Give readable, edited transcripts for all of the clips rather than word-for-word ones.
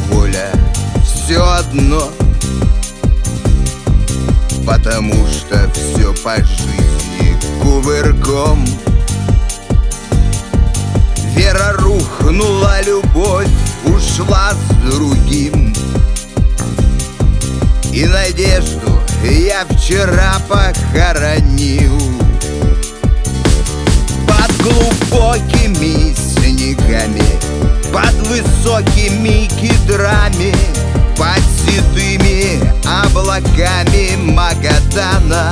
воля, все одно, потому что все по жизни кувырком. Вера рухнула, любовь ушла с другим, и надежду я вчера похоронил. Под глубокими снегами, под высокими кедрами, под седыми облаками Магадана,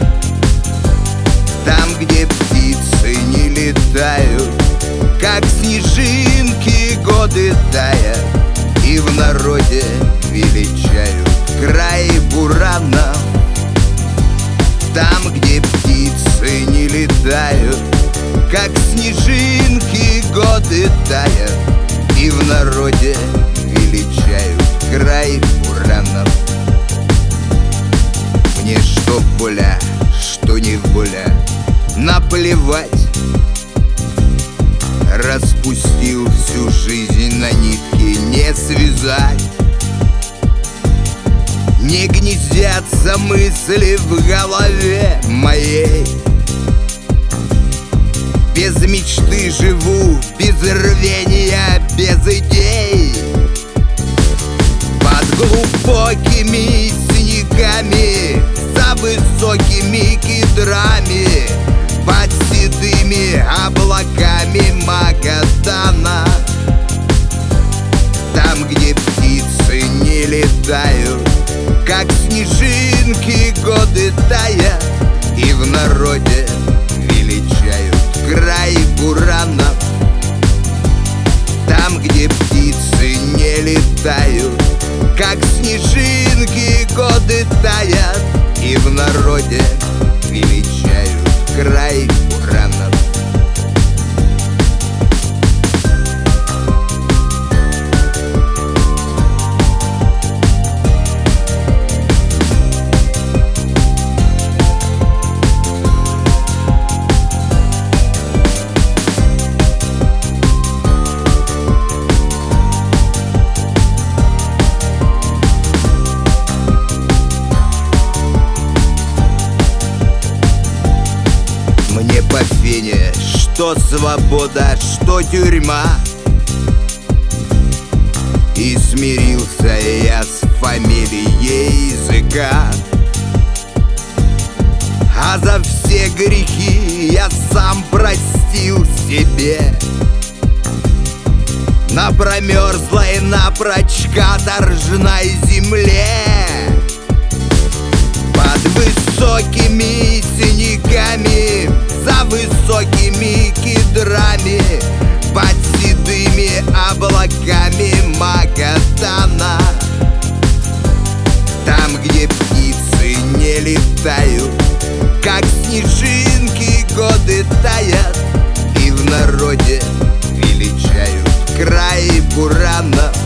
там, где птицы не летают, как снежинки годы тая, и в народе величают край бурана. Там, где птицы не летают, как снежинки годы тая, и в народе величают край буранов. Мне что воля, что не воля, наплевать. Распустил всю жизнь на нитки, не связать. Не гнездятся мысли в голове моей. Без мечты живу, без рвения, без идей. Под глубокими снегами, за высокими кедрами, под седыми облаками Магадана, там, где птицы не летают, как снежинки годы тая, и в народе величают край буранов. Там, где птицы не летают, как снежинки годы таят, и в народе величают край буранов. Мне по фене, что свобода, что тюрьма. И смирился я с фамилией языка. А за все грехи я сам простил себе. На промерзлой напрочь каторжной земле, под высокими снегами, за высокими кедрами, под седыми облаками Магадана, там, где птицы не летают, как снежинки годы таят, и в народе величают край буранов.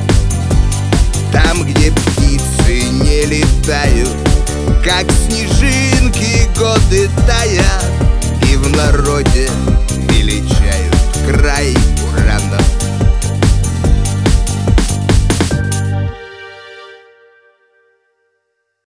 Там, где птицы не летают, как снежинки годы таят, и в народе